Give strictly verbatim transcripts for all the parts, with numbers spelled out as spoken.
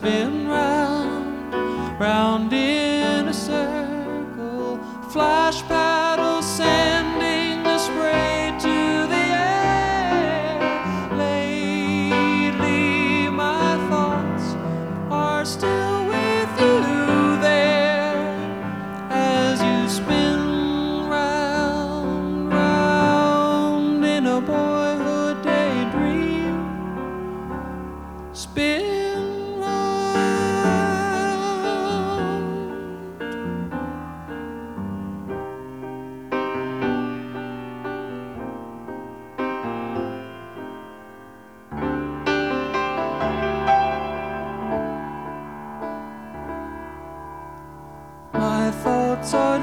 spin round, round in a circle, flash paddles sending the spray to the air. Lately my thoughts are still with you there, as you spin round, round in a boyhood daydream. Spin My thoughts are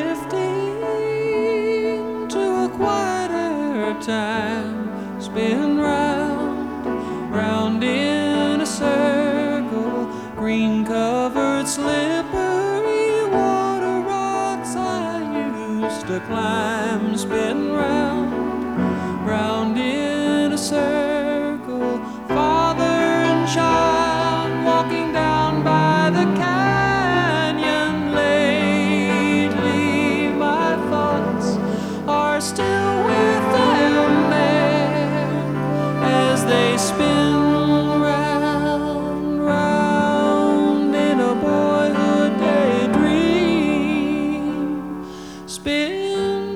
drifting to a quieter time. Spin round, round in a circle, green covered slippery water rocks I used to climb. Spin round, round in a circle, father and child walking down by the canyon. Are still with them there, as they spin round, round in a boyhood daydream. Spin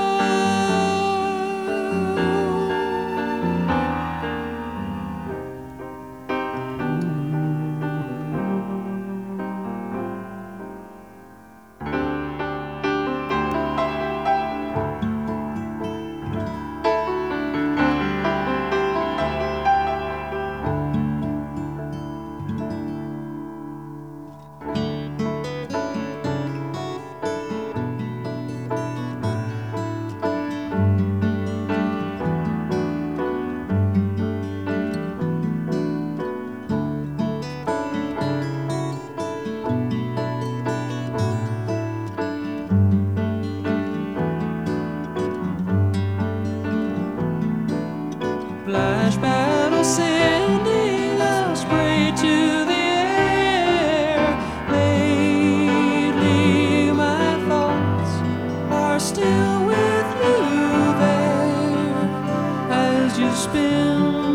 Flash battle sending a spray to the air. Lately my thoughts are still with you there, as you spin